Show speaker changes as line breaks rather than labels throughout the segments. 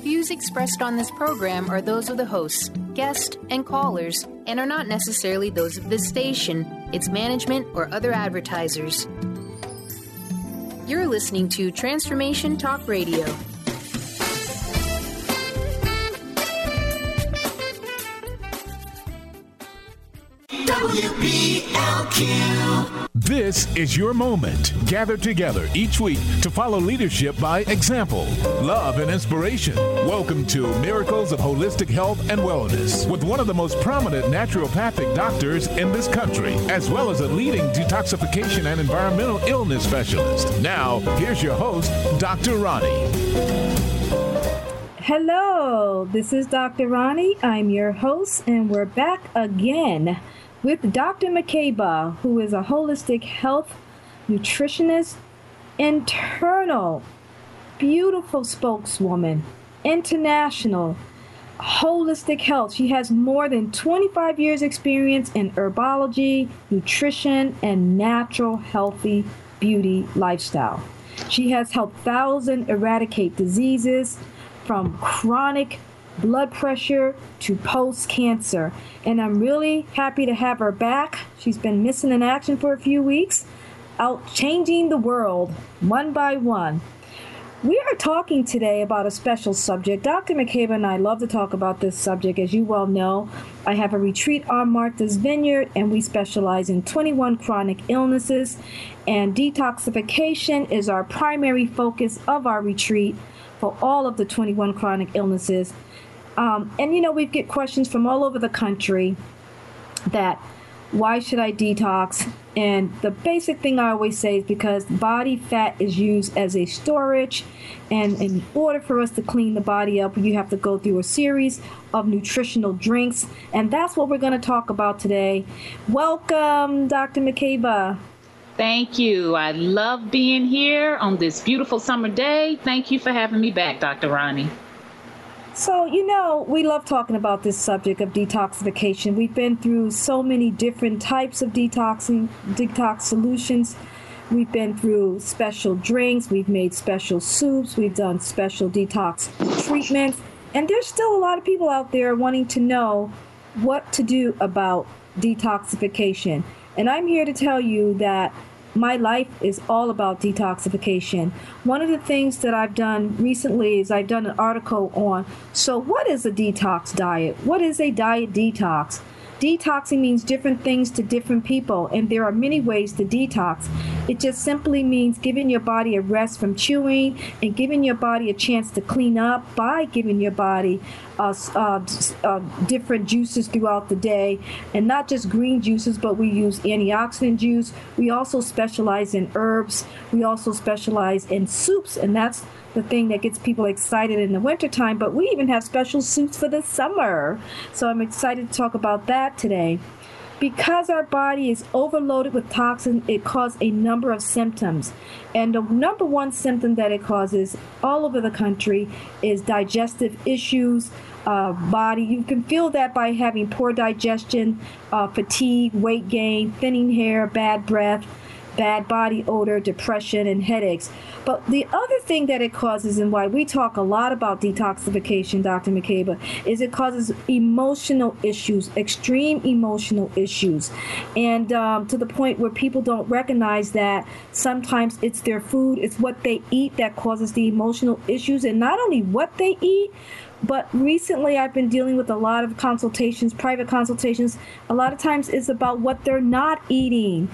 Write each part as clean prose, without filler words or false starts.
Views expressed on this program are those of the hosts, guests, and callers, and are not necessarily those of this station, its management, or other advertisers. You're listening to Transformation Talk Radio.
WBLQ. This is your moment. Gather together each week to follow leadership by example, love, and inspiration. Welcome to Miracles of Holistic Health and Wellness with one of the most prominent naturopathic doctors in this country, as well as a leading detoxification and environmental illness specialist. Now, here's your host, Dr. Ronnie.
Hello, this is Dr. Ronnie. I'm your host, and we're back again with Dr. Makeba, who is a holistic health nutritionist, internal, beautiful spokeswoman, international, holistic health. She has more than 25 years experience in herbology, nutrition, and natural healthy beauty lifestyle. She has helped thousands eradicate diseases from chronic blood pressure to post-cancer. And I'm really happy to have her back. She's been missing in action for a few weeks, out changing the world one by one. We are talking today about a special subject. Dr. Makeba and I love to talk about this subject. As you well know, I have a retreat on Martha's Vineyard, and we specialize in 21 chronic illnesses, and detoxification is our primary focus of our retreat for all of the 21 chronic illnesses. And, you know, we get questions from all over the country that, why should I detox? And the basic thing I always say is because body fat is used as a storage. And in order for us to clean the body up, you have to go through a series of nutritional drinks. And that's what we're going to talk about today. Welcome, Dr. Makeba.
Thank you. I love being here on this beautiful summer day. Thank you for having me back, Dr. Ronnie.
So, you know, we love talking about this subject of detoxification. We've been through so many different types of detox solutions. We've been through special drinks. We've made special soups. We've done special detox treatments. And there's still a lot of people out there wanting to know what to do about detoxification. And I'm here to tell you that my life is all about detoxification. One of the things that I've done recently is I've done an article on, so what is a detox diet? What is a diet detox? Detoxing means different things to different people, and there are many ways to detox. It just simply means giving your body a rest from chewing and giving your body a chance to clean up by giving your body different juices throughout the day, and not just green juices, but we use antioxidant juice. We also specialize in herbs. We also specialize in soups, and that's the thing that gets people excited in the wintertime, but we even have special soups for the summer. So I'm excited to talk about that today. Because our body is overloaded with toxins, it causes a number of symptoms. And the number one symptom that it causes all over the country is digestive issues, body. You can feel that by having poor digestion, fatigue, weight gain, thinning hair, bad breath, bad body odor, depression, and headaches. But the other thing that it causes, and why we talk a lot about detoxification, Dr. Makeba, is it causes emotional issues, extreme emotional issues. And to the point where people don't recognize that sometimes it's their food, it's what they eat that causes the emotional issues. And not only what they eat, but recently I've been dealing with a lot of consultations, private consultations. A lot of times it's about what they're not eating.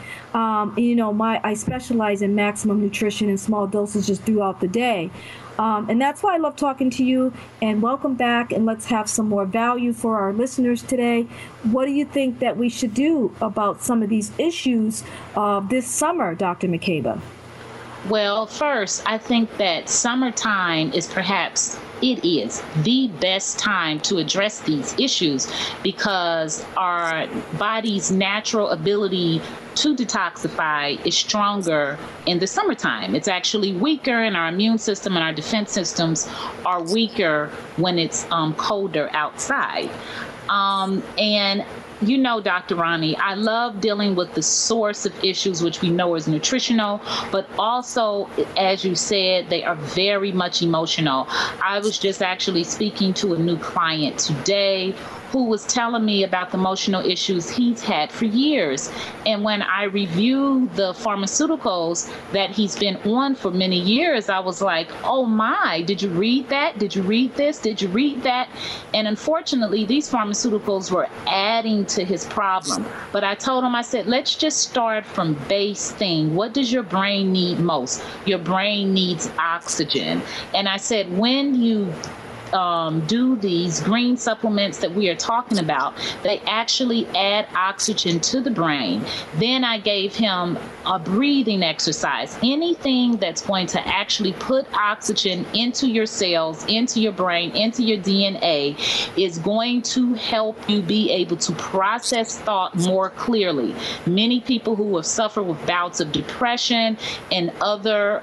I specialize in maximum nutrition and small dosages throughout the day. And that's why I love talking to you. And welcome back. And let's have some more value for our listeners today. What do you think that we should do about some of these issues this summer, Dr. Makeba?
Well, first, I think that summertime is it is the best time to address these issues because our body's natural ability to detoxify is stronger in the summertime. It's actually weaker, and our immune system and our defense systems are weaker when it's colder outside. And you know, Dr. Ronnie, I love dealing with the source of issues, which we know is nutritional, but also, as you said, they are very much emotional. I was just actually speaking to a new client today who was telling me about the emotional issues he's had for years. And when I reviewed the pharmaceuticals that he's been on for many years, I was like, oh my, did you read that? Did you read this? Did you read that? And unfortunately, these pharmaceuticals were adding to his problem. But I told him, I said, let's just start from base thing. What does your brain need most? Your brain needs oxygen. And I said, when you do these green supplements that we are talking about, they actually add oxygen to the brain. Then I gave him a breathing exercise. Anything that's going to actually put oxygen into your cells, into your brain, into your DNA is going to help you be able to process thought more clearly. Many people who have suffered with bouts of depression and other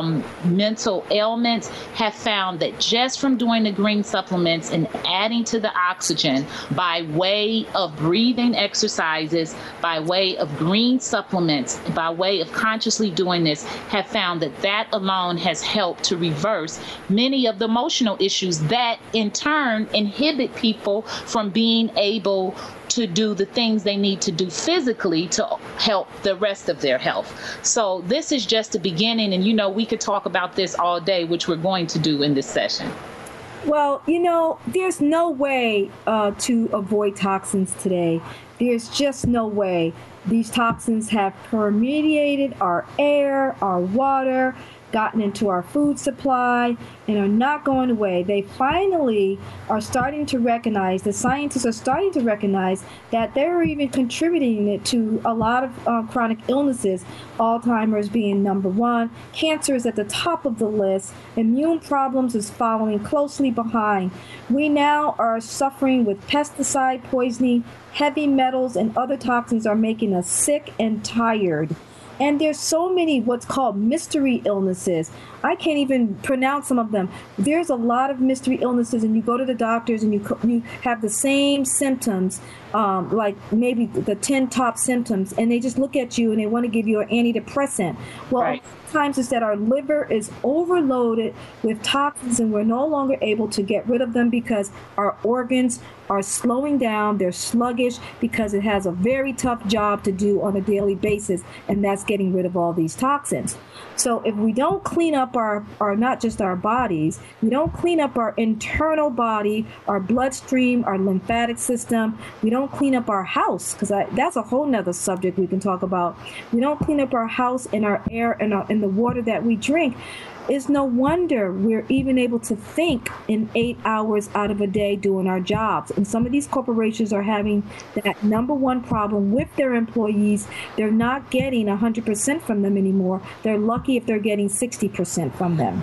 mental ailments have found that just from doing the green supplements and adding to the oxygen by way of breathing exercises, by way of green supplements, by way of consciously doing this, have found that that alone has helped to reverse many of the emotional issues that in turn inhibit people from being able to do the things they need to do physically to help the rest of their health. So this is just the beginning, and you know, we could talk about this all day, which we're going to do in this session.
Well, you know, there's no way to avoid toxins today. There's just no way. These toxins have permeated our air, our water, gotten into our food supply, and are not going away. They finally are starting to recognize, the scientists are starting to recognize that they're even contributing it to a lot of chronic illnesses, Alzheimer's being number one, cancer is at the top of the list, immune problems is following closely behind. We now are suffering with pesticide poisoning, heavy metals and other toxins are making us sick and tired. And there's so many what's called mystery illnesses. I can't even pronounce some of them. There's a lot of mystery illnesses, and you go to the doctors and you have the same symptoms, like maybe the 10 top symptoms, and they just look at you and they want to give you an antidepressant. Well, right. Sometimes it's that our liver is overloaded with toxins and we're no longer able to get rid of them because our organs are slowing down, they're sluggish because it has a very tough job to do on a daily basis, and that's getting rid of all these toxins. So if we don't clean up our not just our bodies, we don't clean up our internal body, our bloodstream, our lymphatic system, we don't clean up our house, because that's a whole nother subject we can talk about. We don't clean up our house and our air and the water that we drink. It's no wonder we're even able to think in 8 hours out of a day doing our jobs. And some of these corporations are having that number one problem with their employees. They're not getting 100% from them anymore. They're lucky if they're getting 60% from them.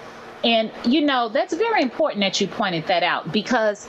And, you know, that's very important that you pointed that out, because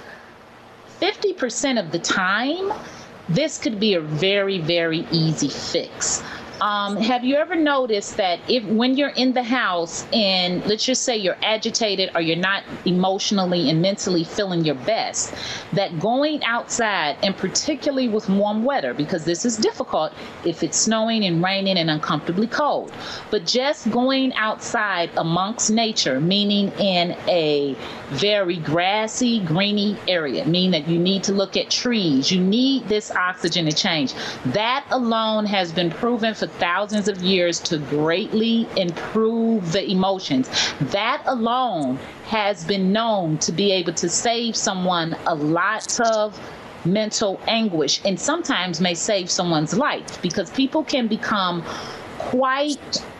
50% of the time, this could be a very, very easy fix. Have you ever noticed that when you're in the house and let's just say you're agitated or you're not emotionally and mentally feeling your best, that going outside, and particularly with warm weather, because this is difficult if it's snowing and raining and uncomfortably cold, but just going outside amongst nature, meaning in a very grassy, greeny area, meaning that you need to look at trees, you need this oxygen to change. That alone has been proven for thousands of years to greatly improve the emotions. That alone has been known to be able to save someone a lot of mental anguish, and sometimes may save someone's life, because people can become quite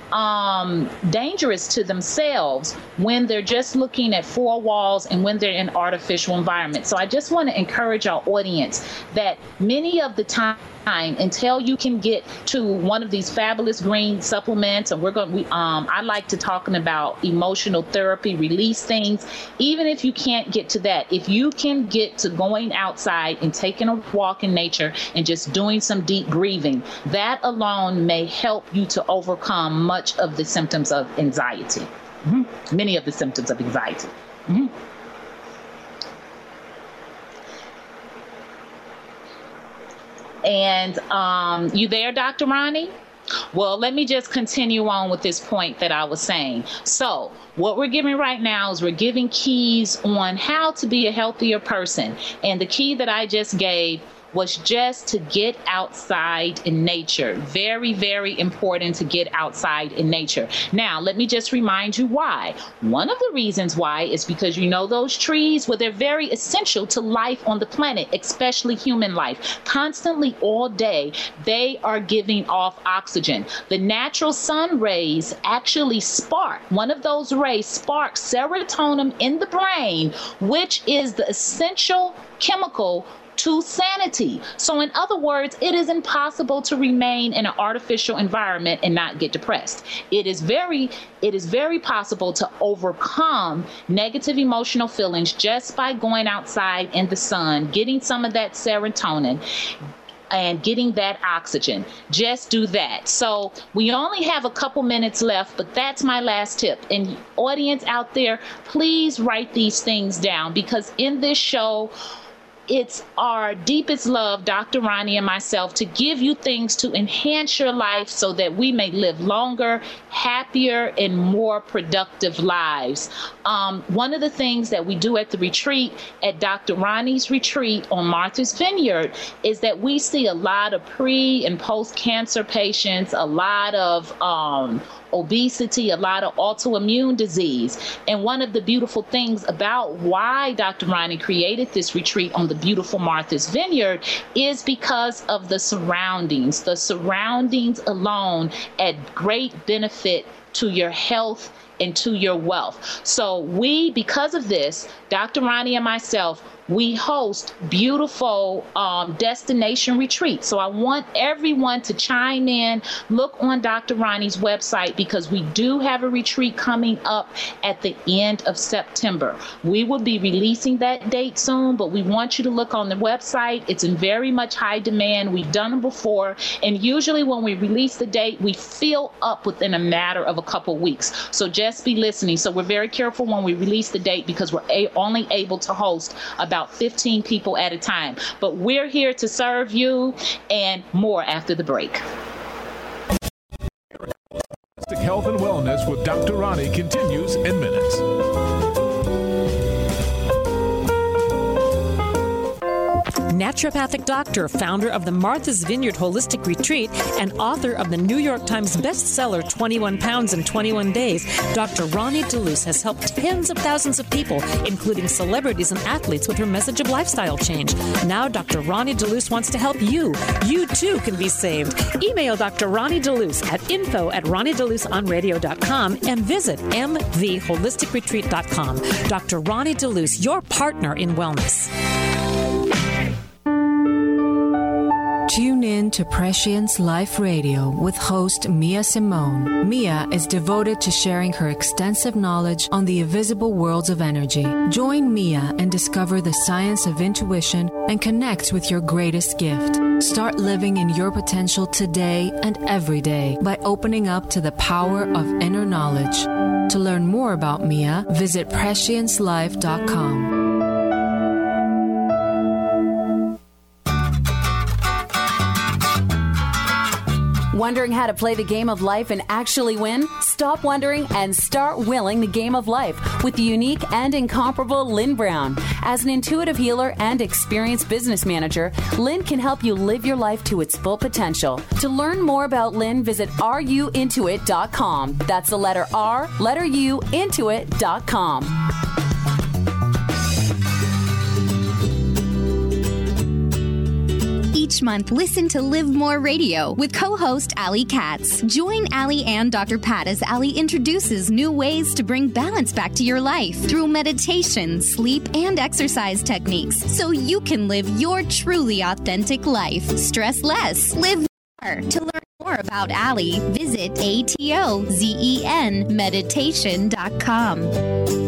dangerous to themselves when they're just looking at four walls and when they're in artificial environments. So I just want to encourage our audience that many of the time, until you can get to one of these fabulous green supplements, and I like to talking about emotional therapy, release things. Even if you can't get to that, if you can get to going outside and taking a walk in nature and just doing some deep breathing, that alone may help you to overcome much of the symptoms of anxiety. Mm-hmm. Many of the symptoms of anxiety. Mm-hmm. And you there, Dr. Ronnie? Well, let me just continue on with this point that I was saying. So what we're giving right now is we're giving keys on how to be a healthier person. And the key that I just gave was just to get outside in nature. Very, very important to get outside in nature. Now, let me just remind you why. One of the reasons why is because you know those trees, well, they're very essential to life on the planet, especially human life. Constantly all day, they are giving off oxygen. The natural sun rays actually spark, one of those rays sparks serotonin in the brain, which is the essential chemical to sanity. So in other words, it is impossible to remain in an artificial environment and not get depressed. It is very possible to overcome negative emotional feelings just by going outside in the sun, getting some of that serotonin and getting that oxygen. Just do that. So we only have a couple minutes left, but that's my last tip. And audience out there, please write these things down, because in this show, it's our deepest love, Dr. Ronnie and myself, to give you things to enhance your life so that we may live longer, happier, and more productive lives. One of the things that we do at the retreat, at Dr. Ronnie's retreat on Martha's Vineyard, is that we see a lot of pre- and post-cancer patients, a lot of obesity, a lot of autoimmune disease. And one of the beautiful things about why Dr. Ronnie created this retreat on the beautiful Martha's Vineyard is because of the surroundings. The surroundings alone add great benefit to your health and to your wealth. So because of this, Dr. Ronnie and myself, we host beautiful destination retreats. So I want everyone to chime in, look on Dr. Ronnie's website, because we do have a retreat coming up at the end of September. We will be releasing that date soon, but we want you to look on the website. It's in very much high demand. We've done them before. And usually when we release the date, we fill up within a matter of a couple weeks. So just be listening. So we're very careful when we release the date, because we're only able to host about 15 people at a time. But we're here to serve you, and more after the break.
Health and Wellness with Dr. Ronnie continues in minutes.
Naturopathic doctor, founder of the Martha's Vineyard Holistic Retreat, and author of the New York Times bestseller 21 Pounds in 21 Days, Dr. Ronnie DeLuce has helped tens of thousands of people, including celebrities and athletes, with her message of lifestyle change. Now Dr. Ronnie DeLuce wants to help you. You too can be saved. Email Dr. Ronnie DeLuce at info@ronniedeluceonradio.com and visit mtheholisticretreat.com. Dr. Ronnie DeLuce, your partner in wellness.
Tune in to Prescience Life Radio with host Mia Simone. Mia is devoted to sharing her extensive knowledge on the invisible worlds of energy. Join Mia and discover the science of intuition and connect with your greatest gift. Start living in your potential today and every day by opening up to the power of inner knowledge. To learn more about Mia, visit presciencelife.com.
Wondering how to play the game of life and actually win? Stop wondering and start willing the game of life with the unique and incomparable Lynn Brown. As an intuitive healer and experienced business manager, Lynn can help you live your life to its full potential. To learn more about Lynn, visit ruintuit.com. That's the letter R, letter U, intuit.com.
Each month, listen to Live More Radio with co-host Allie Katz. Join Allie and Dr. Pat as Allie introduces new ways to bring balance back to your life through meditation, sleep, and exercise techniques, so you can live your truly authentic life. Stress less. Live more. To learn more about Allie, visit atozenmeditation.com.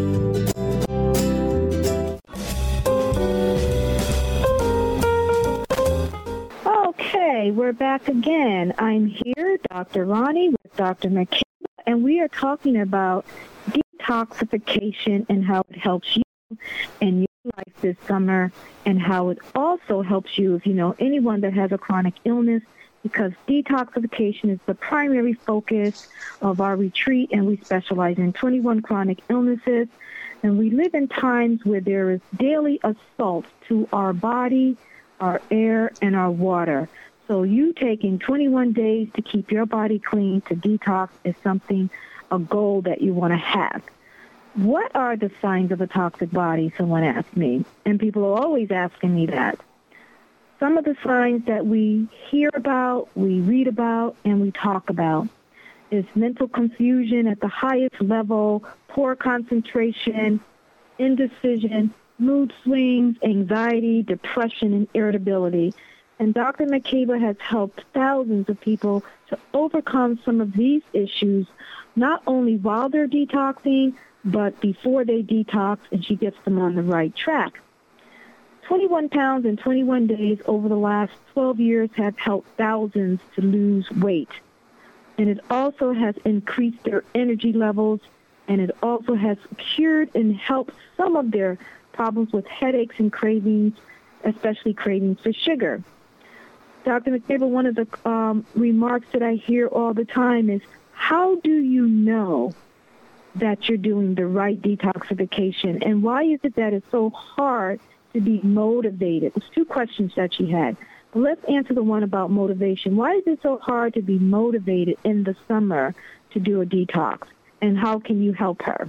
Okay, we're back again. I'm here, Dr. Ronnie, with Dr. McKayba, and we are talking about detoxification and how it helps you and your life this summer and how it also helps you if you know anyone that has a chronic illness, because detoxification is the primary focus of our retreat, and we specialize in 21 chronic illnesses. And we live in times where there is daily assault to our body, our air, and our water. So you taking 21 days to keep your body clean, to detox, is a goal that you want to have. What are the signs of a toxic body, someone asked me, and people are always asking me that. Some of the signs that we hear about, we read about, and we talk about is mental confusion at the highest level, poor concentration, indecision, mood swings, anxiety, depression, and irritability. And Dr. Makeba has helped thousands of people to overcome some of these issues, not only while they're detoxing, but before they detox, and she gets them on the right track. 21 pounds in 21 days over the last 12 years have helped thousands to lose weight. And it also has increased their energy levels, and it also has cured and helped some of their problems with headaches and cravings, especially cravings for sugar. Dr. Makeba, one of the remarks that I hear all the time is, how do you know that you're doing the right detoxification? And why is it that it's so hard to be motivated? There's two questions that she had. But let's answer the one about motivation. Why is it so hard to be motivated in the summer to do a detox? And how can you help her?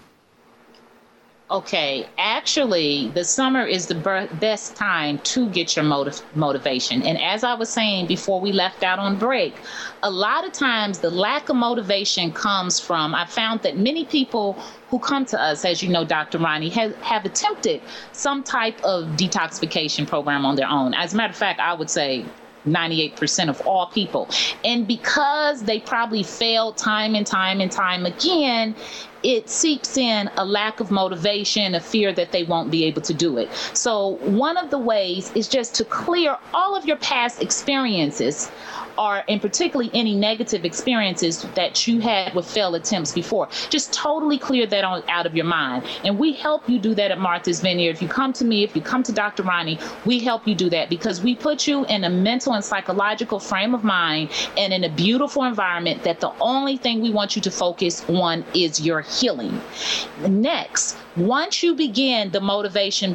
Okay, actually, the summer is the best time to get your motivation. And as I was saying before we left out on break, a lot of times the lack of motivation comes from, I found that many people who come to us, as you know, Dr. Ronnie, have attempted some type of detoxification program on their own. As a matter of fact, I would say 98% of all people. And because they probably failed time and time again, it seeps in a lack of motivation, a fear that they won't be able to do it. So one of the ways is just to clear all of your past experiences, and particularly any negative experiences that you had with failed attempts before. Just totally clear that out of your mind. And we help you do that at Martha's Vineyard. If you come to me, if you come to Dr. Ronnie, we help you do that because we put you in a mental and psychological frame of mind and in a beautiful environment that the only thing we want you to focus on is your healing. Next, once you begin, the motivation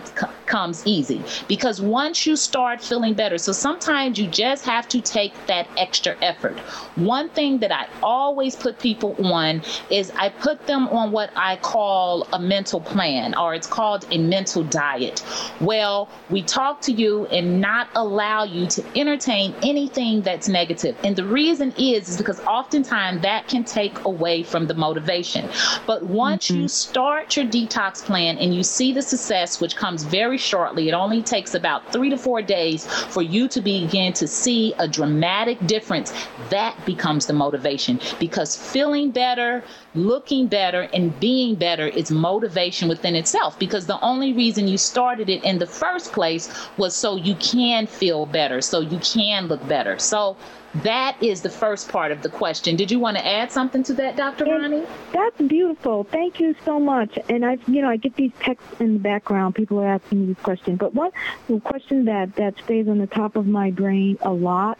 comes easy, because once you start feeling better, so sometimes you just have to take that extra effort. One thing that I always put people on is I put them on what I call a mental plan, or it's called a mental diet. Well, we talk to you and not allow you to entertain anything that's negative. And the reason is because oftentimes that can take away from the motivation. But once you start your detox plan and you see the success, which comes very shortly, it only takes about 3 to 4 days for you to begin to see a dramatic difference, that becomes the motivation, because feeling better, looking better, and being better is motivation within itself, because the only reason you started it in the first place was so you can feel better, so you can look better. So that is the first part of the question. Did you want to add something to that, Dr. Ronnie?
That's beautiful. Thank you so much. And I get these texts in the background. People are asking me these questions. But one question that stays on the top of my brain a lot,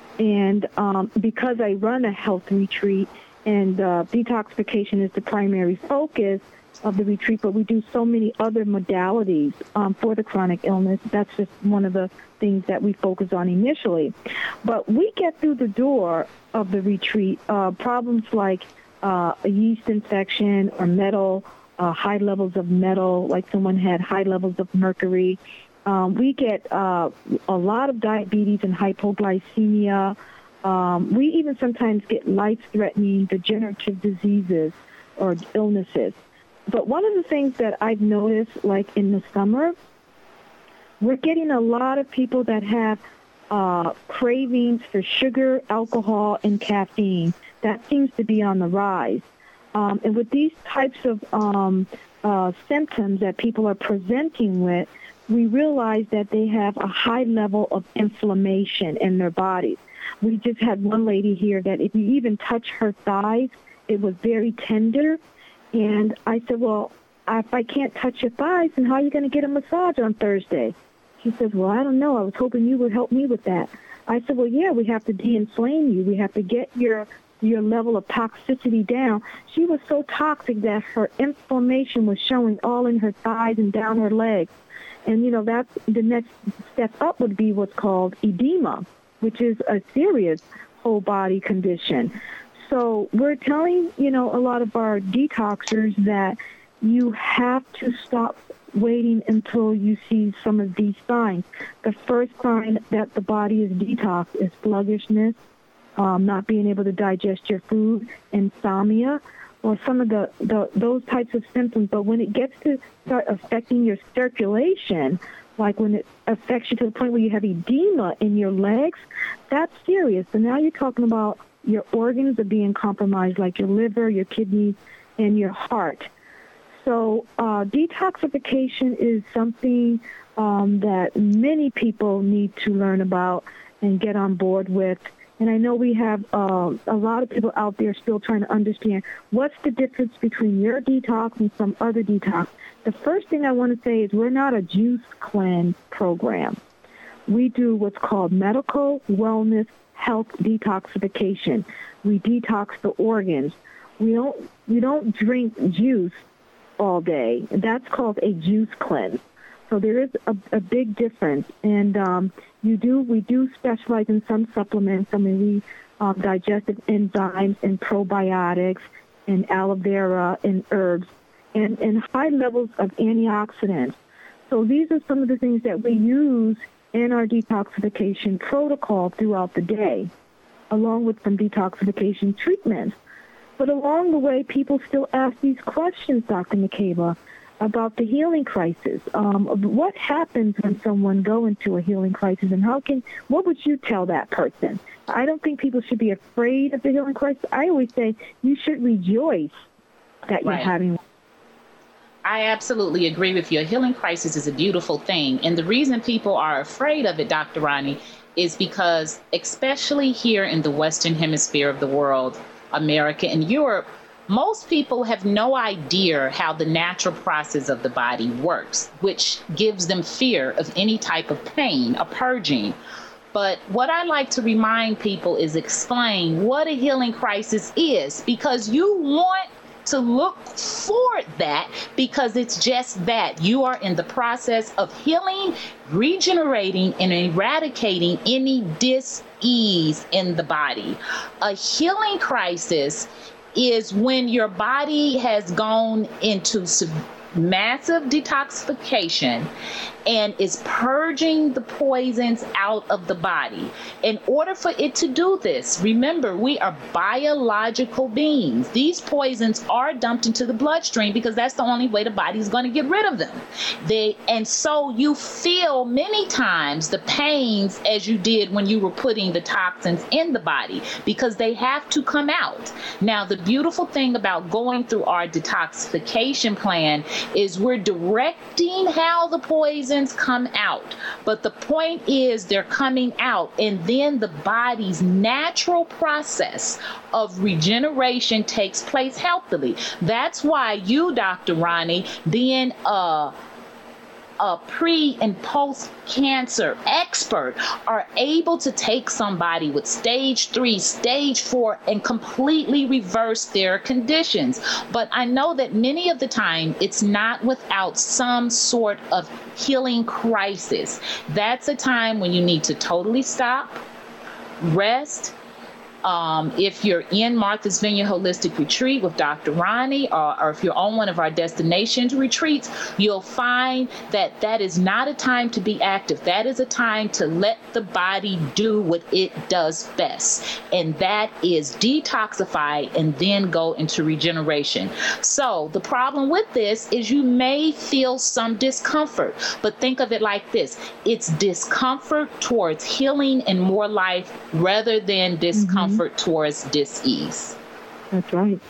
and because I run a health retreat and detoxification is the primary focus of the retreat, but we do so many other modalities for the chronic illness. That's just one of the things that we focus on initially. But we get through the door of the retreat problems like a yeast infection or metal, high levels of metal, like someone had high levels of mercury. We get a lot of diabetes and hypoglycemia. We even sometimes get life-threatening degenerative diseases or illnesses. But one of the things that I've noticed, like in the summer, we're getting a lot of people that have cravings for sugar, alcohol, and caffeine. That seems to be on the rise. And with these types of symptoms that people are presenting with, we realize that they have a high level of inflammation in their bodies. We just had one lady here that if you even touch her thighs, it was very tender. And I said, well,
if I can't touch your thighs, then how are you going to get a massage on Thursday? She says, well, I don't know. I was hoping you would help me with that. I said, well, yeah, we have to de-inflame you. We have to get your level of toxicity down. She was so toxic that her inflammation was showing all in her thighs and down her legs. And, you know, that's the next step up would be what's called edema, which is a serious whole body condition. So we're telling, you know, a lot of our detoxers that you have to stop waiting until you see some of these signs. The first sign that the body is detoxed is sluggishness, not being able to digest your food, insomnia, or some of those types of symptoms. But when it gets to start affecting your circulation, like when it affects you to the point where you have edema in your legs, that's serious. So now you're talking about your organs are being compromised, like your liver, your kidneys, and your heart. So detoxification is something that many people need to learn about and get on board with. And I know we have a lot of people out there still trying to understand what's the difference between your detox and some other detox. The first thing I want to say is we're not a juice cleanse program. We do what's called medical wellness health detoxification. We detox the organs. We don't drink juice all day. That's called a juice cleanse. So there is a big difference. And we do specialize in some supplements. I mean, we digestive enzymes and probiotics and aloe vera and herbs and high levels of antioxidants. So these are some of the things that we use in our detoxification protocol throughout the day, along with some detoxification treatments. But along the way, people still ask these questions, Dr. McCabe, about the healing crisis. What happens when someone goes into a healing crisis, and what would you tell that person? I don't think people should be afraid of the healing crisis. I always say you should rejoice that you're having one.
I absolutely agree with you. A healing crisis is a beautiful thing. And the reason people are afraid of it, Dr. Ronnie, is because, especially here in the Western Hemisphere of the world, America and Europe, most people have no idea how the natural process of the body works, which gives them fear of any type of pain, a purging. But what I like to remind people is explain what a healing crisis is, because you want to look for that, because it's just that. You are in the process of healing, regenerating, and eradicating any dis-ease in the body. A healing crisis is when your body has gone into massive detoxification and is purging the poisons out of the body. In order for it to do this, remember, we are biological beings. These poisons are dumped into the bloodstream because that's the only way the body is going to get rid of them. And so you feel many times the pains as you did when you were putting the toxins in the body, because they have to come out. Now, the beautiful thing about going through our detoxification plan is we're directing how the poisons come out. But the point is they're coming out, and then the body's natural process of regeneration takes place healthily. That's why you, Dr. Ronnie, being a pre and post cancer expert, are able to take somebody with stage 3, stage 4, and completely reverse their conditions. But I know that many of the time it's not without some sort of healing crisis. That's a time when you need to totally stop, rest. If you're in Martha's Vineyard Holistic Retreat with Dr. Ronnie, or if you're on one of our destinations retreats, you'll find that that is not a time to be active. That is a time to let the body do what it does best, and that is detoxify and then go into regeneration. So the problem with this is you may feel some discomfort, but think of it like this. It's discomfort towards healing and more life rather than discomfort towards dis-ease.
That's right.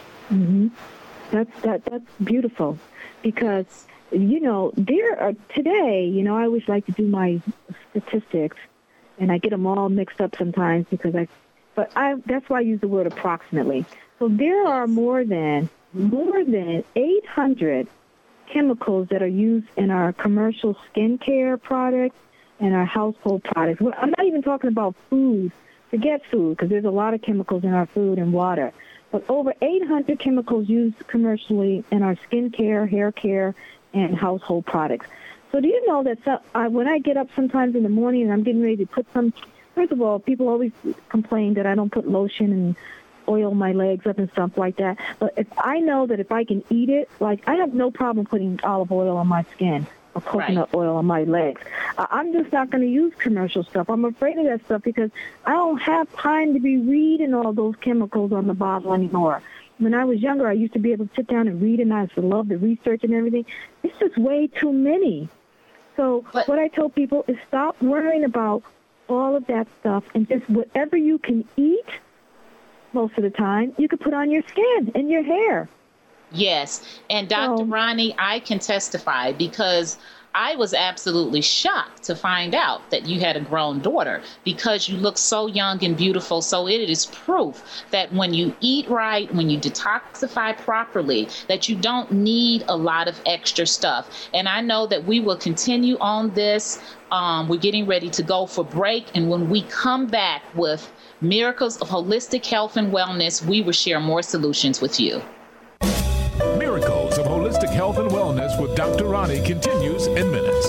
That's beautiful, because there are today. I always like to do my statistics, and I get them all mixed up sometimes because that's why I use the word approximately. So there are more than 800 chemicals that are used in our commercial skincare products and our household products. Well, I'm not even talking about food. Forget food, because there's a lot of chemicals in our food and water. But over 800 chemicals used commercially in our skincare, hair care, and household products. So do you know that when I get up sometimes in the morning and I'm getting ready to put some, first of all, people always complain that I don't put lotion and oil my legs up and stuff like that. But if I know that if I can eat it, like I have no problem putting olive oil on my skin or coconut oil on my legs. I'm just not going to use commercial stuff. I'm afraid of that stuff because I don't have time to be reading all those chemicals on the bottle anymore. When I was younger, I used to be able to sit down and read, and I used to love the research and everything. It's just way too many. So what I tell people is stop worrying about all of that stuff and just whatever you can eat most of the time, you can put on your skin and your hair.
Yes. And Dr. Ronnie, I can testify because I was absolutely shocked to find out that you had a grown daughter because you look so young and beautiful. So it is proof that when you eat right, when you detoxify properly, that you don't need a lot of extra stuff. And I know that we will continue on this. We're getting ready to go for break. And when we come back with Miracles of Holistic Health and Wellness, we will share more solutions with you.
Miracles of Holistic Health and Wellness with Dr. Ronnie continues in minutes.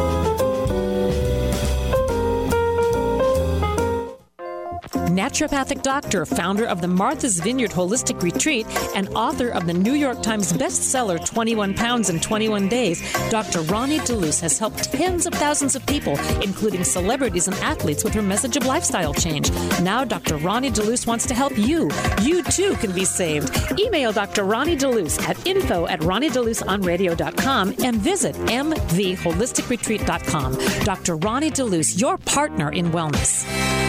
Naturopathic doctor, founder of the Martha's Vineyard Holistic Retreat, and author of the New York Times bestseller 21 Pounds in 21 Days, Dr. Ronnie DeLuce has helped tens of thousands of people, including celebrities and athletes, with her message of lifestyle change. Now Dr. Ronnie DeLuce wants to help you. You too can be saved. Email Dr. Ronnie DeLuce at info@ronniedeluceonradio.com and visit mtheholisticretreat.com. Dr. Ronnie DeLuce, your partner in wellness.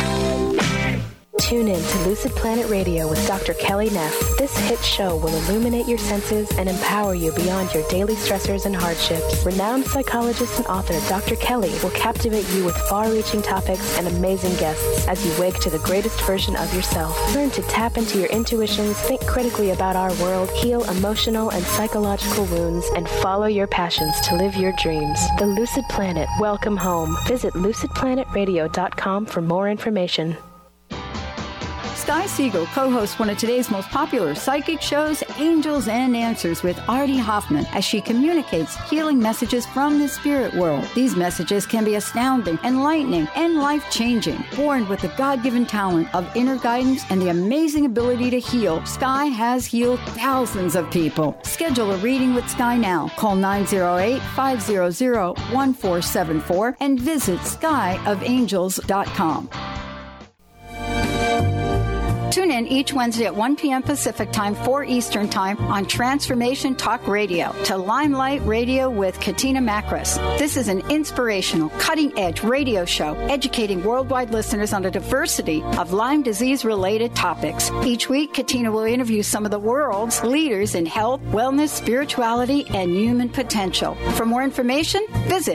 Tune in to Lucid Planet Radio with Dr. Kelly Neff. This hit show will illuminate your senses and empower you beyond your daily stressors and hardships. Renowned psychologist and author Dr. Kelly will captivate you with far-reaching topics and amazing guests as you wake to the greatest version of yourself. Learn to tap into your intuitions, think critically about our world, heal emotional and psychological wounds, and follow your passions to live your dreams. The Lucid Planet. Welcome home. Visit lucidplanetradio.com for more information.
Sky Siegel co-hosts one of today's most popular psychic shows, Angels and Answers, with Artie Hoffman, as she communicates healing messages from the spirit world. These messages can be astounding, enlightening, and life-changing. Born with the God-given talent of inner guidance and the amazing ability to heal, Sky has healed thousands of people. Schedule a reading with Sky now. Call 908-500-1474 and visit skyofangels.com. Tune in each Wednesday at 1 p.m. Pacific Time, 4 Eastern Time on Transformation Talk Radio to Limelight Radio with Katina Makris. This is an inspirational, cutting-edge radio show educating worldwide listeners on a diversity of Lyme disease-related topics. Each week, Katina will interview some of the world's leaders in health, wellness, spirituality, and human potential. For more information, visit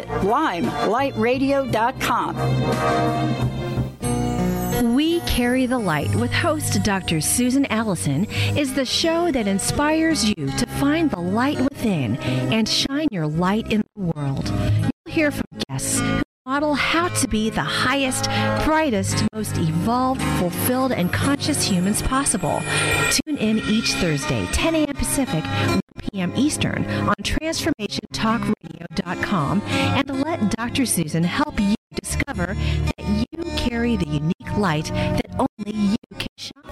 limelightradio.com.
We Carry the Light with host Dr. Susan Allison is the show that inspires you to find the light within and shine your light in the world. You'll hear from guests who model how to be the highest, brightest, most evolved, fulfilled, and conscious humans possible. Tune in each Thursday, 10 a.m. Pacific, 1 p.m. Eastern on TransformationTalkRadio.com and let Dr. Susan help you discover that you carry the unique light that only you can shine.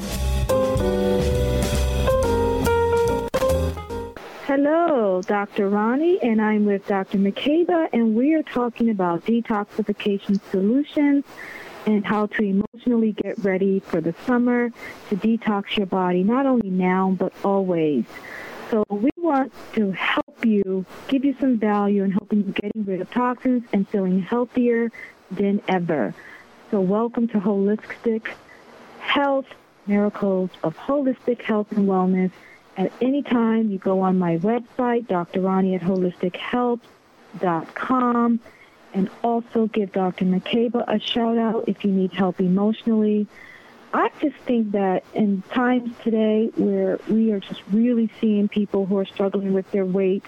Hello, Dr. Ronnie, and I'm with Dr. McCabe, and we are talking about detoxification solutions and how to emotionally get ready for the summer to detox your body, not only now, but always. So we want to help you, give you some value in helping you getting rid of toxins and feeling healthier than ever. So welcome to Holistic Health, Miracles of Holistic Health and Wellness. At any time, you go on my website, Dr. Ronnie at holistichealth.com, and also give Dr. McCabe a shout-out if you need help emotionally. I just think that in times today where we are just really seeing people who are struggling with their weight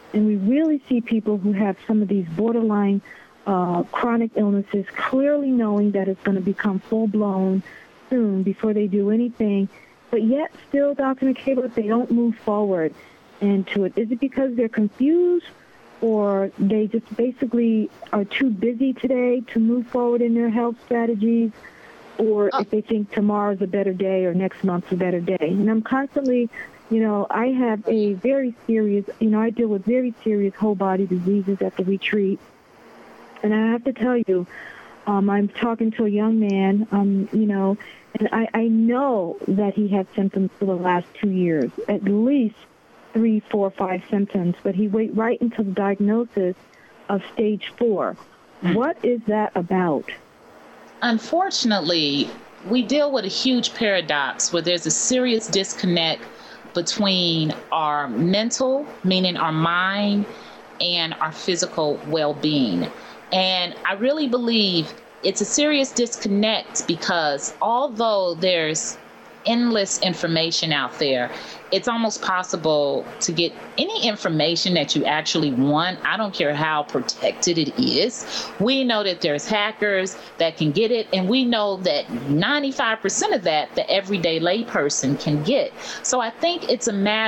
And we really see people who have some of these borderline chronic illnesses clearly knowing that it's going to become full-blown soon before they do anything, but yet still, Dr. McCabe, they don't move forward into it. Is it because they're confused, or they just basically are too busy today to move forward in their health strategies, or if they think tomorrow's a better day or next month's a better day? And I'm constantly, I have a very serious, I deal with very serious whole body diseases at the retreat. And I have to tell you, I'm talking to a young man, and I know that he had symptoms for the last 2 years, at least 3, 4, 5 symptoms, but he wait right until the diagnosis of stage 4. What is that about?
Unfortunately, we deal with a huge paradox where there's a serious disconnect between our mental, meaning our mind, and our physical well-being. And I really believe it's a serious disconnect because although there's endless information out there, it's almost possible to get any information that you actually want. I don't care how protected it is. We know that there's hackers that can get it, and we know that 95% of that the everyday layperson can get. So I think it's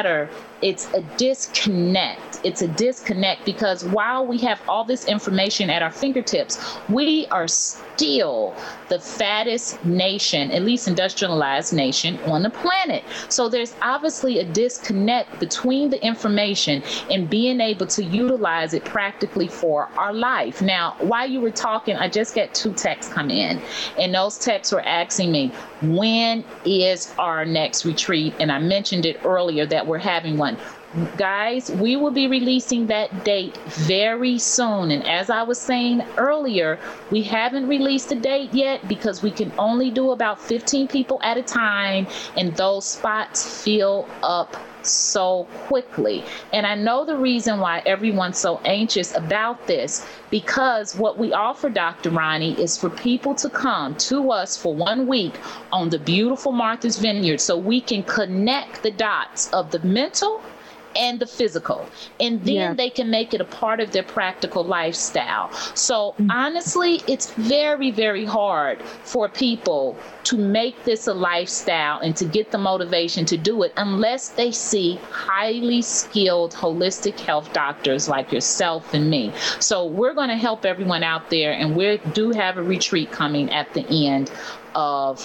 a disconnect. It's a disconnect because while we have all this information at our fingertips, we are still the fattest nation, at least industrialized nation, on the planet. So there's obviously a disconnect between the information and being able to utilize it practically for our life. Now, while you were talking, I just got 2 texts come in, and those texts were asking me, when is our next retreat? And I mentioned it earlier that we're having one. Guys, we will be releasing that date very soon. And as I was saying earlier, we haven't released the date yet because we can only do about 15 people at a time, and those spots fill up so quickly. And I know the reason why everyone's so anxious about this, because what we offer, Dr. Ronnie, is for people to come to us for 1 week on the beautiful Martha's Vineyard so we can connect the dots of the mental and the physical, and then they can make it a part of their practical lifestyle. So honestly, it's very, very hard for people to make this a lifestyle and to get the motivation to do it unless they see highly skilled holistic health doctors like yourself and me. So we're going to help everyone out there, and we do have a retreat coming at the end of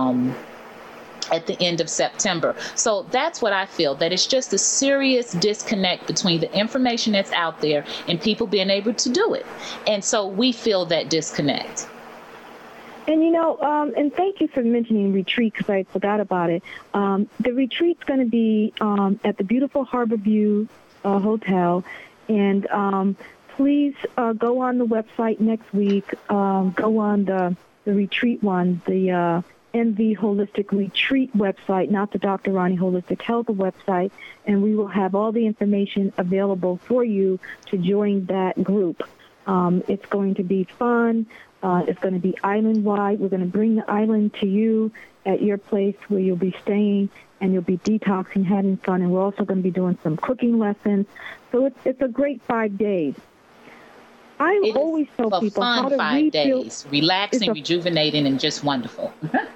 September. So that's what I feel, that it's just a serious disconnect between the information that's out there and people being able to do it. And so we feel that disconnect.
And, and thank you for mentioning retreat because I forgot about it. The retreat's going to be at the beautiful Harborview Hotel. And please go on the website next week. Go on the retreat one, the MV Holistic Retreat website, not the Dr. Ronnie Holistic Health website, and we will have all the information available for you to join that group. It's going to be fun. It's going to be island-wide. We're going to bring the island to you at your place where you'll be staying, and you'll be detoxing, having fun, and we're also going to be doing some cooking lessons. So it's a great 5 days. I always tell people how to
5 days, relaxing, rejuvenating, and just wonderful.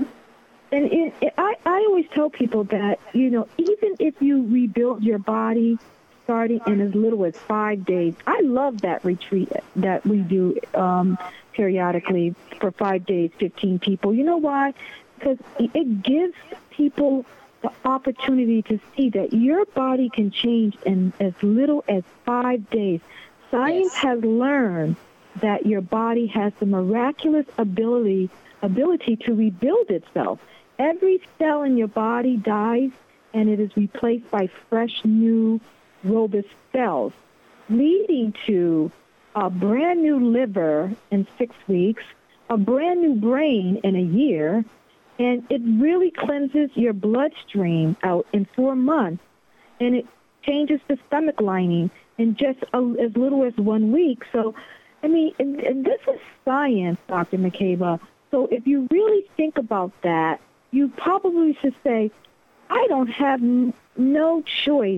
And I always tell people that, even if you rebuild your body starting in as little as 5 days, I love that retreat that we do periodically for 5 days, 15 people. You know why? Because it gives people the opportunity to see that your body can change in as little as 5 days. Science has learned that your body has the miraculous ability to rebuild itself. Every cell in your body dies, and it is replaced by fresh, new, robust cells, leading to a brand new liver in 6 weeks, a brand new brain in a year, and it really cleanses your bloodstream out in 4 months, and it changes the stomach lining in just as little as 1 week. So, and this is science, Dr. McCabe. So if you really think about that, you probably should say, I don't have no choice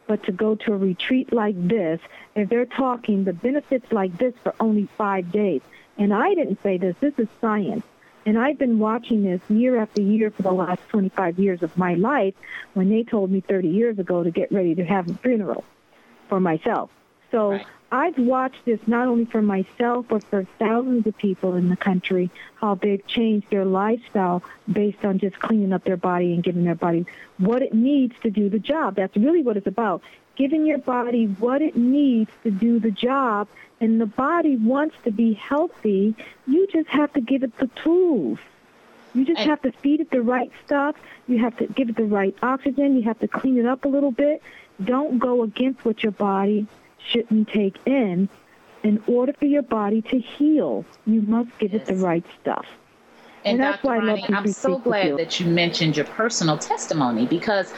but to go to a retreat like this, if they're talking the benefits like this for only 5 days. And I didn't say this. This is science. And I've been watching this year after year for the last 25 years of my life when they told me 30 years ago to get ready to have a funeral for myself. So right. I've watched this not only for myself, but for thousands of people in the country, how they've changed their lifestyle based on just cleaning up their body and giving their body what it needs to do the job. That's really what it's about, giving your body what it needs to do the job. And the body wants to be healthy. You just have to give it the tools. You just have to feed it the right stuff. You have to give it the right oxygen. You have to clean it up a little bit. Don't go against what your body shouldn't take in order for your body to heal. You must give it the right stuff.
And that's Dr. Ronnie, I'm so glad that you mentioned your personal testimony, because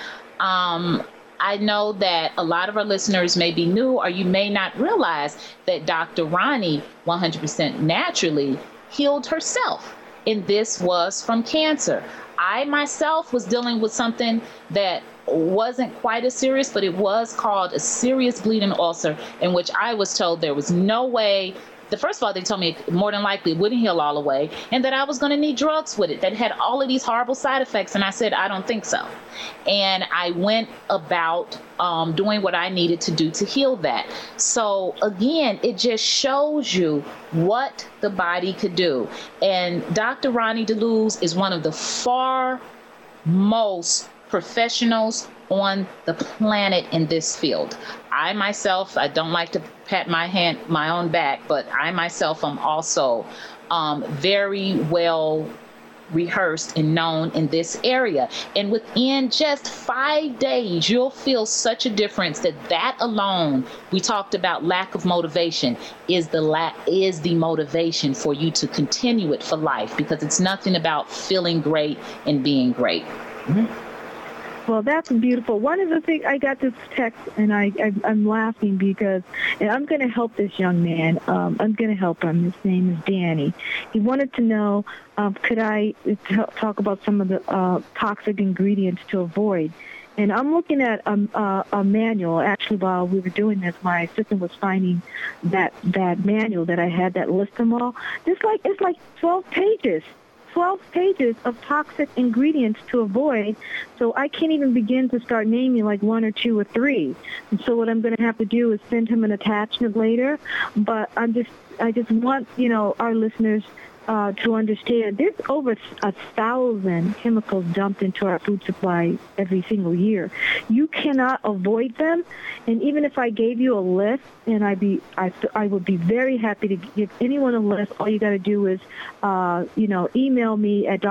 I know that a lot of our listeners may be new, or you may not realize that Dr. Ronnie 100% naturally healed herself. And this was from cancer. I myself was dealing with something that wasn't quite as serious, but it was called a serious bleeding ulcer, in which I was told there was no way. First of all, they told me more than likely it wouldn't heal all the way, and that I was going to need drugs with it that had all of these horrible side effects. And I said, I don't think so. And I went about doing what I needed to do to heal that. So again, it just shows you what the body could do. And Dr. Ronnie DeLuz is one of the foremost professionals on the planet in this field. I myself, I don't like to pat my own back, but I myself am also very well rehearsed and known in this area. And within just 5 days, you'll feel such a difference that alone, we talked about lack of motivation, is the motivation for you to continue it for life, because it's nothing about feeling great and being great. Mm-hmm.
Well, that's beautiful. One of the things, I got this text, and I'm laughing because, and I'm going to help this young man. I'm going to help him. His name is Danny. He wanted to know, could I talk about some of the toxic ingredients to avoid? And I'm looking at a manual. Actually, while we were doing this, my assistant was finding that manual that I had that list them all. It's like 12 pages. 12 pages of toxic ingredients to avoid, so I can't even begin to start naming like 1 or 2 or 3. And so what I'm going to have to do is send him an attachment later. But I just want our listeners to understand there's over 1,000 chemicals dumped into our food supply every single year. You cannot avoid them. And even if I gave you a list, and I would be very happy to give anyone a list. All you got to do is, email me at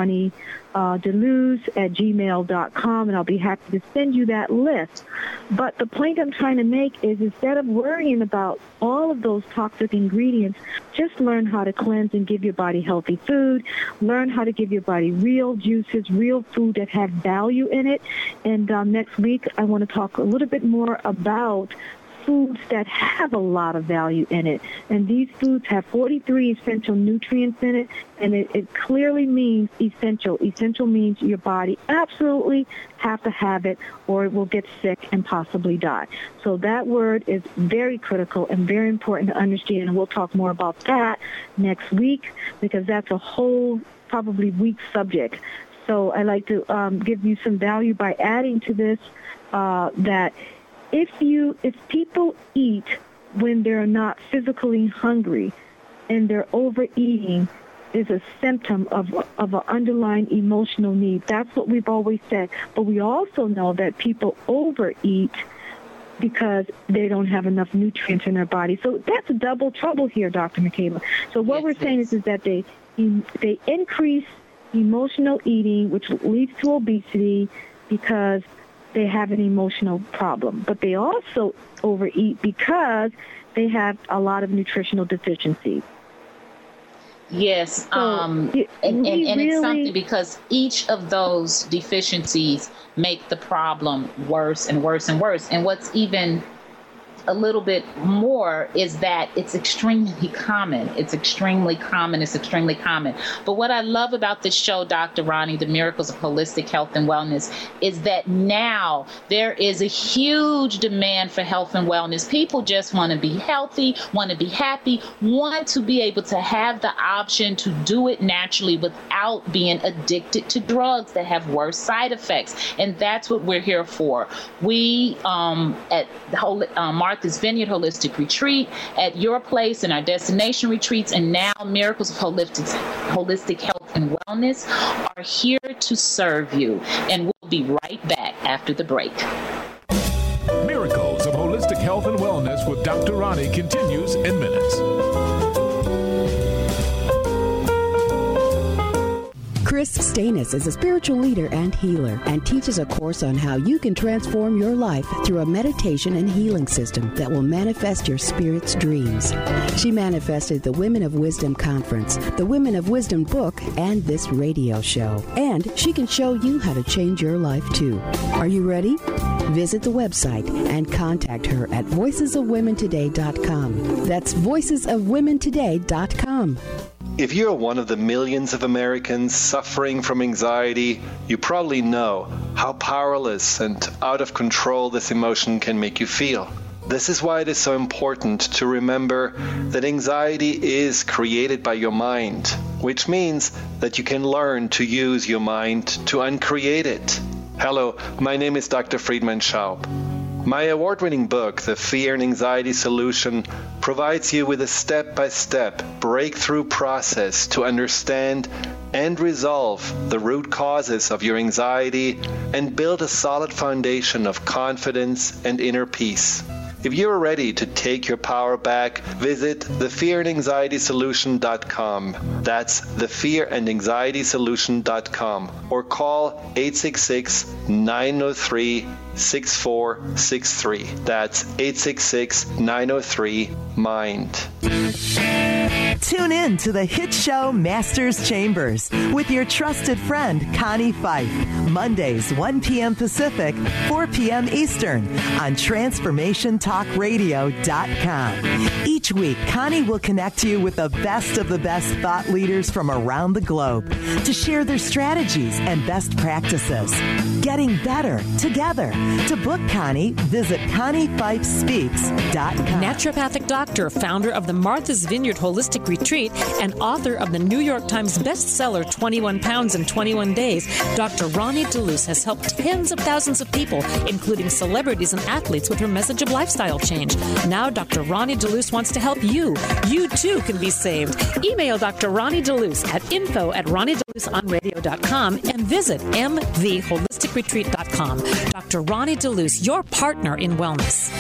drronniedeluz@gmail.com, and I'll be happy to send you that list. But the point I'm trying to make is, instead of worrying about all of those toxic ingredients, just learn how to cleanse and give your body healthy food. Learn how to give your body real juices, real food that have value in it. And next week, I want to talk a little bit more about foods that have a lot of value in it. And these foods have 43 essential nutrients in it, and it clearly means essential. Essential means your body absolutely have to have it, or it will get sick and possibly die. So that word is very critical and very important to understand, and we'll talk more about that next week, because that's a whole probably week subject. So I like to give you some value by adding to this that if people eat when they're not physically hungry and they're overeating, is a symptom of an underlying emotional need. That's what we've always said. But we also know that people overeat because they don't have enough nutrients in their body. So that's a double trouble here, Dr. McKayla. So what we're saying is that they increase emotional eating, which leads to obesity because they have an emotional problem. But they also overeat because they have a lot of nutritional deficiencies.
Yes, and it's something, because each of those deficiencies make the problem worse and worse and worse. And what's even a little bit more is that it's extremely common. It's extremely common. But what I love about this show, Dr. Ronnie, The Miracles of Holistic Health and Wellness, is that now there is a huge demand for health and wellness. People just want to be healthy, want to be happy, want to be able to have the option to do it naturally without being addicted to drugs that have worse side effects. And that's what we're here for. We at Martha's Vineyard Holistic Retreat, at your place and our destination retreats, and now Miracles of Holistic Health and Wellness are here to serve you. And we'll be right back after the break.
Miracles of Holistic Health and Wellness with Dr. Ronnie continues in minutes.
Chris Stanis is a spiritual leader and healer and teaches a course on how you can transform your life through a meditation and healing system that will manifest your spirit's dreams. She manifested the Women of Wisdom Conference, the Women of Wisdom book, and this radio show. And she can show you how to change your life too. Are you ready? Visit the website and contact her at voicesofwomentoday.com. That's voicesofwomentoday.com.
If you're one of the millions of Americans suffering from anxiety, you probably know how powerless and out of control this emotion can make you feel. This is why it is so important to remember that anxiety is created by your mind, which means that you can learn to use your mind to uncreate it. Hello, my name is Dr. Friedemann Schaub. My award-winning book, The Fear and Anxiety Solution, provides you with a step-by-step breakthrough process to understand and resolve the root causes of your anxiety and build a solid foundation of confidence and inner peace. If you are ready to take your power back, visit thefearandanxietysolution.com. That's thefearandanxietysolution.com, or call 866-903-6463. That's 866-903-MIND.
Tune in to the hit show Masters Chambers with your trusted friend Connie Fife, Mondays 1 p.m. Pacific, 4 p.m. Eastern on TransformationTalkRadio.com. Each week, Connie will connect you with the best of the best thought leaders from around the globe to share their strategies and best practices. Getting better together. To book Connie, visit ConnieFifeSpeaks.com.
Naturopathic doctor, founder of the Martha's Vineyard Holistic Retreat, and author of the New York Times bestseller 21 Pounds in 21 Days, Dr. Ronnie DeLuce has helped tens of thousands of people, including celebrities and athletes, with her message of lifestyle change. Now Dr. Ronnie DeLuce wants to help you. You too can be saved. Email Dr. Ronnie DeLuce at info@RonnieDeLuceOnRadio.com and visit mtheholisticretreat.com. Dr. Ronnie DeLuce, your partner in wellness.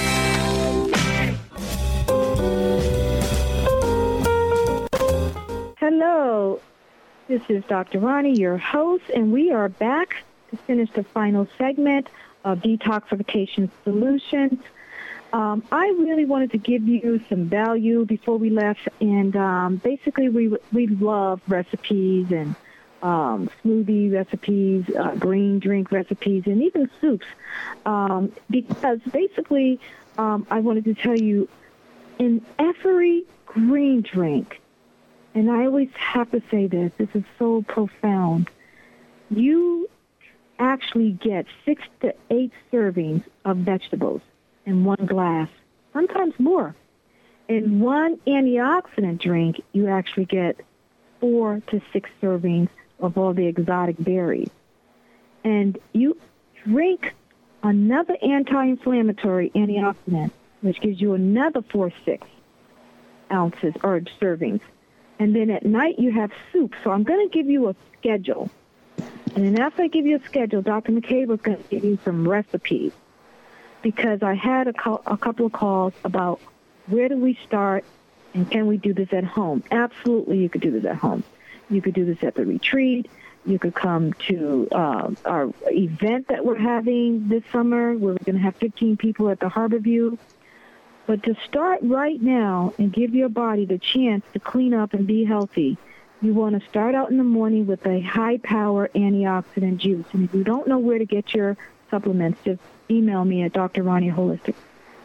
Hello, this is Dr. Ronnie, your host, and we are back to finish the final segment of Detoxification Solutions. I really wanted to give you some value before we left, and basically we love recipes and smoothie recipes, green drink recipes, and even soups, because basically I wanted to tell you, in every green drink, and I always have to say this is so profound, you actually get 6 to 8 servings of vegetables in one glass, sometimes more. In one antioxidant drink, you actually get 4 to 6 servings of all the exotic berries. And you drink another anti-inflammatory antioxidant, which gives you another 4 to 6 ounces or servings. And then at night you have soup. So I'm going to give you a schedule. And then after I give you a schedule, Dr. McCabe is going to give you some recipes, because I had a couple of calls about where do we start and can we do this at home. Absolutely, you could do this at home. You could do this at the retreat. You could come to our event that we're having this summer, where we're going to have 15 people at the Harborview. But to start right now and give your body the chance to clean up and be healthy, you want to start out in the morning with a high-power antioxidant juice. And if you don't know where to get your supplements, just email me at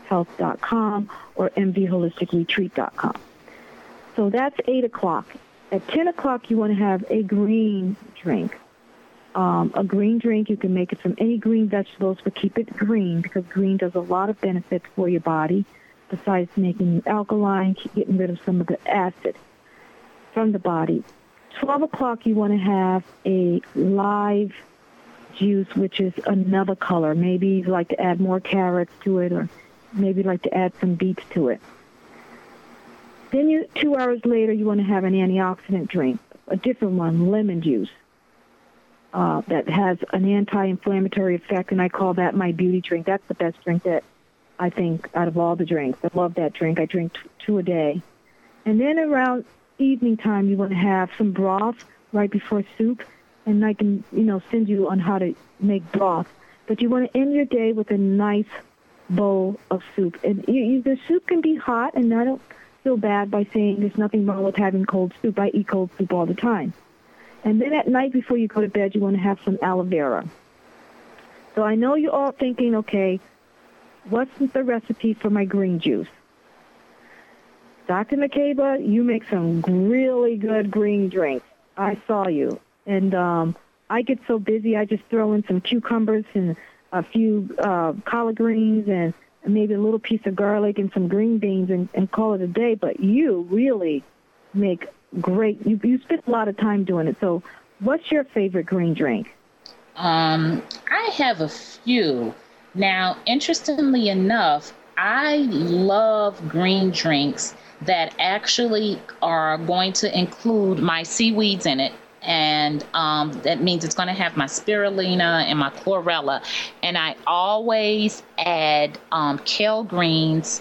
mvholistichealth.com or mvholisticretreat.com. So that's 8 o'clock. At 10 o'clock, you want to have a green drink. A green drink, you can make it from any green vegetables, but keep it green because green does a lot of benefits for your body besides making you alkaline, getting rid of some of the acid from the body. 12 o'clock, you want to have a live juice, which is another color. Maybe you'd like to add more carrots to it, or maybe you'd like to add some beets to it. Then 2 hours later, you want to have an antioxidant drink, a different one, lemon juice, that has an anti-inflammatory effect, and I call that my beauty drink. That's the best drink that I think out of all the drinks. I love that drink. I drink 2 a day. And then around evening time, you want to have some broth right before soup, and I can, send you on how to make broth. But you want to end your day with a nice bowl of soup. And the soup can be hot, and I don't feel bad by saying there's nothing wrong with having cold soup. I eat cold soup all the time. And then at night before you go to bed, you want to have some aloe vera. So I know you're all thinking, okay, what's the recipe for my green juice? Dr. McCabe, you make some really good green drinks. I saw you. And I get so busy, I just throw in some cucumbers and a few collard greens and maybe a little piece of garlic and some green beans and call it a day. But you really make great, you spend a lot of time doing it. So what's your favorite green drink?
I have a few. Now, interestingly enough, I love green drinks that actually are going to include my seaweeds in it. And that means it's going to have my spirulina and my chlorella. And I always add kale greens,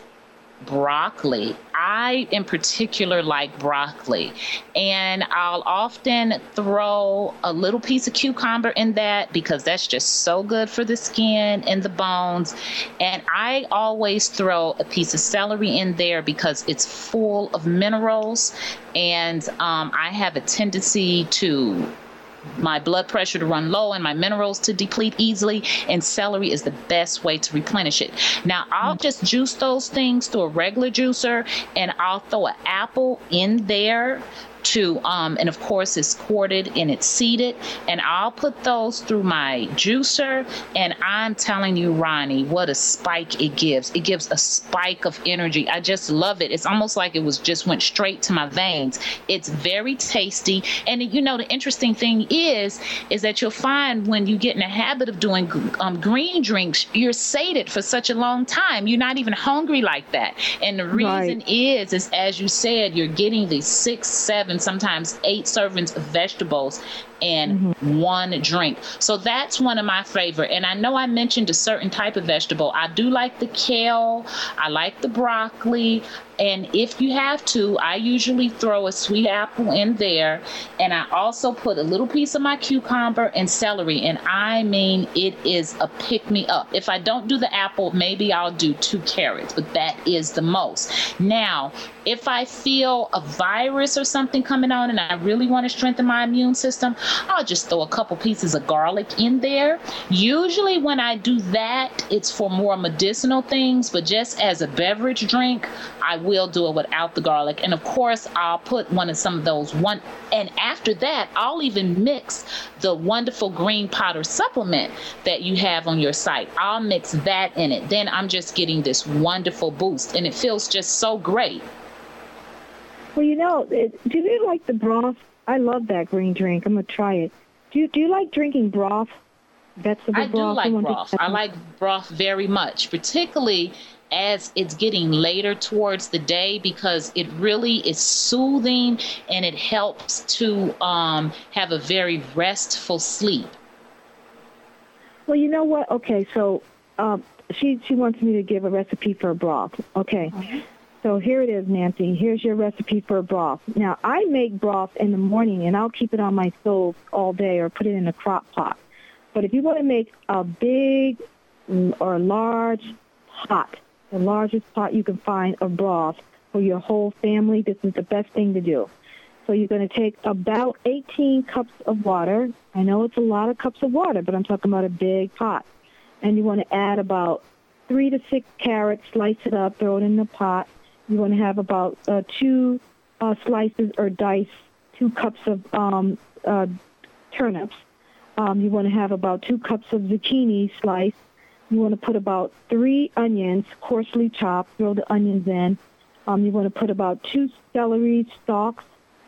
broccoli. I, in particular, like broccoli. And I'll often throw a little piece of cucumber in that because that's just so good for the skin and the bones. And I always throw a piece of celery in there because it's full of minerals. And I have a tendency to my blood pressure to run low and my minerals to deplete easily, and celery is the best way to replenish it. Now, I'll just juice those things through a regular juicer, and I'll throw an apple in there to, and of course it's quartered and it's seeded, and I'll put those through my juicer, and I'm telling you, Ronnie, what a spike it gives. It gives a spike of energy. I just love it. It's almost like it went straight to my veins. It's very tasty, and the interesting thing is that you'll find when you get in the habit of doing green drinks, you're sated for such a long time. You're not even hungry like that, and the reason is as you said, you're getting these 6, 7, sometimes 8 servings of vegetables in one drink. So that's one of my favorite. And I know I mentioned a certain type of vegetable. I do like the kale. I like the broccoli. And if you have to, I usually throw a sweet apple in there. And I also put a little piece of my cucumber and celery. And I mean, it is a pick-me-up. If I don't do the apple, maybe I'll do 2 carrots, but that is the most. Now, if I feel a virus or something coming on and I really want to strengthen my immune system, I'll just throw a couple pieces of garlic in there. Usually when I do that, it's for more medicinal things, but just as a beverage drink, I will do it without the garlic. And of course, I'll put some of those and after that, I'll even mix the wonderful green powder supplement that you have on your site. I'll mix that in it. Then I'm just getting this wonderful boost, and it feels just so great.
Well, do you like the broth? I love that green drink. I'm going to try it. Do you like drinking broth? Vegetable broth?
I do like broth. I like broth very much, particularly as it's getting later towards the day, because it really is soothing and it helps to have a very restful sleep.
Well, you know what? Okay, so she wants me to give a recipe for a broth. Okay. So here it is, Nancy. Here's your recipe for a broth. Now, I make broth in the morning, and I'll keep it on my stove all day or put it in a crock pot. But if you want to make a big or large pot, the largest pot you can find of broth for your whole family, this is the best thing to do. So you're going to take about 18 cups of water. I know it's a lot of cups of water, but I'm talking about a big pot. And you want to add about 3 to 6 carrots, slice it up, throw it in the pot. You want to have about 2 slices or dice, 2 cups of turnips. You want to have about 2 cups of zucchini sliced. You want to put about 3 onions, coarsely chopped. Throw the onions in. You want to put about 2 celery stalks.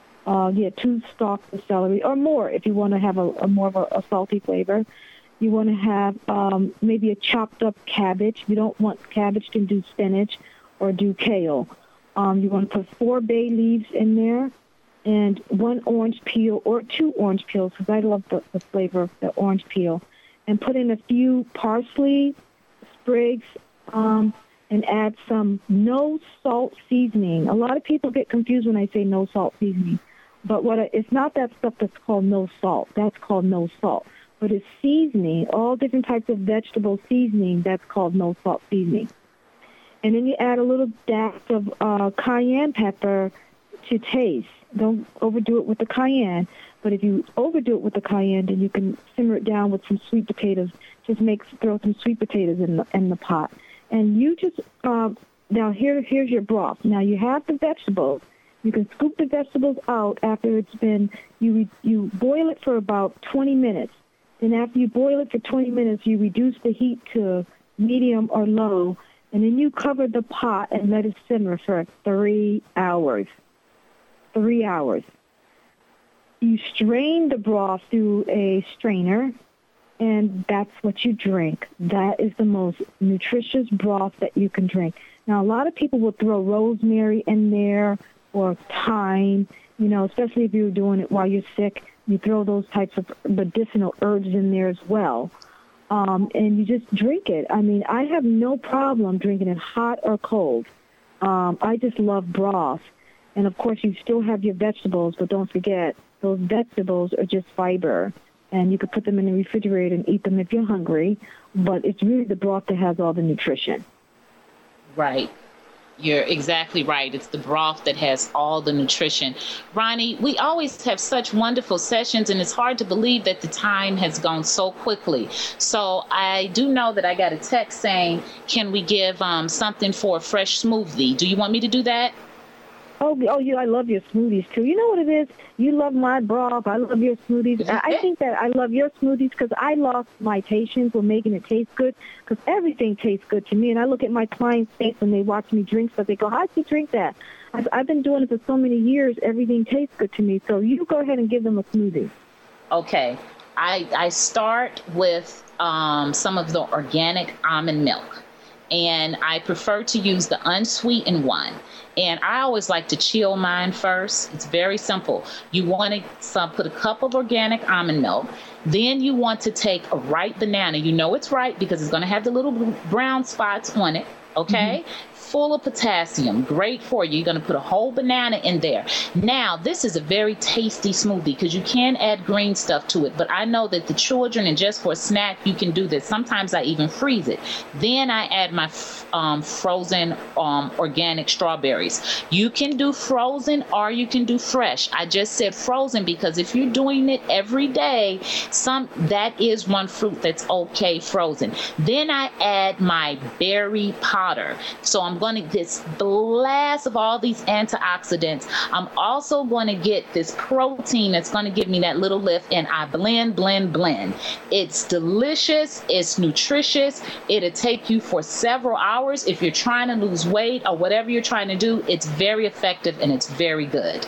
2 stalks of celery, or more if you want to have a more of a salty flavor. You want to have maybe a chopped up cabbage. If you don't want cabbage, you can do spinach or do kale. You want to put 4 bay leaves in there and 1 orange peel or 2 orange peels, because I love the flavor of the orange peel. And put in a few parsley sprigs and add some no salt seasoning. A lot of people get confused when I say no salt seasoning. But it's not that stuff that's called no salt. That's called no salt. But it's seasoning, all different types of vegetable seasoning, that's called no salt seasoning. And then you add a little dash of cayenne pepper to taste. Don't overdo it with the cayenne. But if you overdo it with the cayenne, then you can simmer it down with some sweet potatoes. Just throw some sweet potatoes in the pot. And you just, now here's your broth. Now you have the vegetables. You can scoop the vegetables out after it's been, you boil it for about 20 minutes. Then after you boil it for 20 minutes, you reduce the heat to medium or low, and then you cover the pot and let it simmer for 3 hours. 3 hours. You strain the broth through a strainer, and that's what you drink. That is the most nutritious broth that you can drink. Now, a lot of people will throw rosemary in there, or thyme, especially if you're doing it while you're sick. You throw those types of medicinal herbs in there as well. And you just drink it. I mean, I have no problem drinking it hot or cold. I just love broth. And, of course, you still have your vegetables, but don't forget, those vegetables are just fiber. And you could put them in the refrigerator and eat them if you're hungry. But it's really the broth that has all the nutrition.
Right. You're exactly right. It's the broth that has all the nutrition. Ronnie, we always have such wonderful sessions, and it's hard to believe that the time has gone so quickly. So I do know that I got a text saying, can we give something for a fresh smoothie? Do you want me to do that?
Oh, yeah, I love your smoothies, too. You know what it is? You love my broth. I love your smoothies. I think that I love your smoothies because I lost my patience with making it taste good, because everything tastes good to me. And I look at my clients' face when they watch me drink stuff. They go, how'd you drink that? I've been doing it for so many years. Everything tastes good to me. So you go ahead and give them a smoothie.
Okay. I start with some of the organic almond milk. And I prefer to use the unsweetened one. And I always like to chill mine first. It's very simple. You want to put a cup of organic almond milk. Then you want to take a ripe banana. You know it's ripe because it's going to have the little brown spots on it. Okay? Mm-hmm. Full of potassium, great for you. You're going to put a whole banana in there. Now, this is a very tasty smoothie because you can add green stuff to it, but I know that the children, and just for a snack, you can do this. Sometimes I even freeze it. Then I add my frozen organic strawberries. You can do frozen or you can do fresh. I just said frozen because if you're doing it every day, that is one fruit that's okay frozen. Then I add my berry powder. So I'm going to get this blast of all these antioxidants. I'm also going to get this protein that's going to give me that little lift, and I blend. It's delicious. It's nutritious. It'll take you for several hours. If you're trying to lose weight or whatever you're trying to do, it's very effective and it's very good.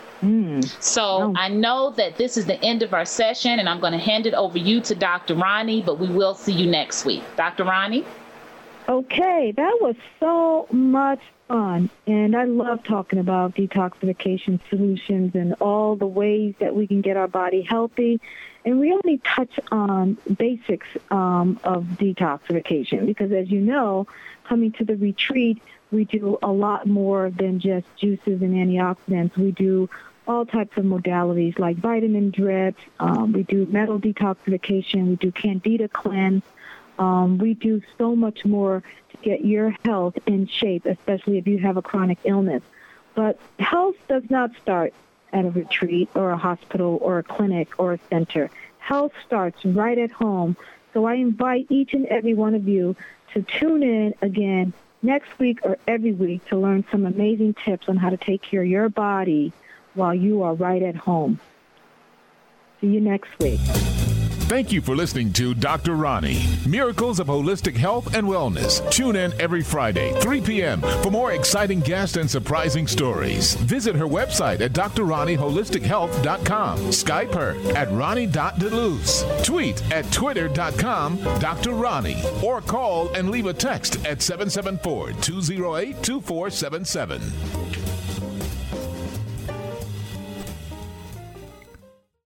So I know that this is the end of our session, and I'm going to hand it over you to Dr. Ronnie, but we will see you next week. Dr. Ronnie?
Okay, that was so much fun, and I love talking about detoxification solutions and all the ways that we can get our body healthy. And we only touch on basics of detoxification because, as you know, coming to the retreat, we do a lot more than just juices and antioxidants. We do all types of modalities like vitamin drips. We do metal detoxification. We do candida cleanse. We do so much more to get your health in shape, especially if you have a chronic illness. But health does not start at a retreat or a hospital or a clinic or a center. Health starts right at home. So I invite each and every one of you to tune in again next week or every week to learn some amazing tips on how to take care of your body while you are right at home. See you next week.
Thank you for listening to Dr. Ronnie, Miracles of Holistic Health and Wellness. Tune in every Friday, 3 p.m. for more exciting guests and surprising stories. Visit her website at drronnieholistichealth.com. Skype her at ronnie.deluz. Tweet at twitter.com Dr. Ronnie. Or call and leave a text at 774-208-2477.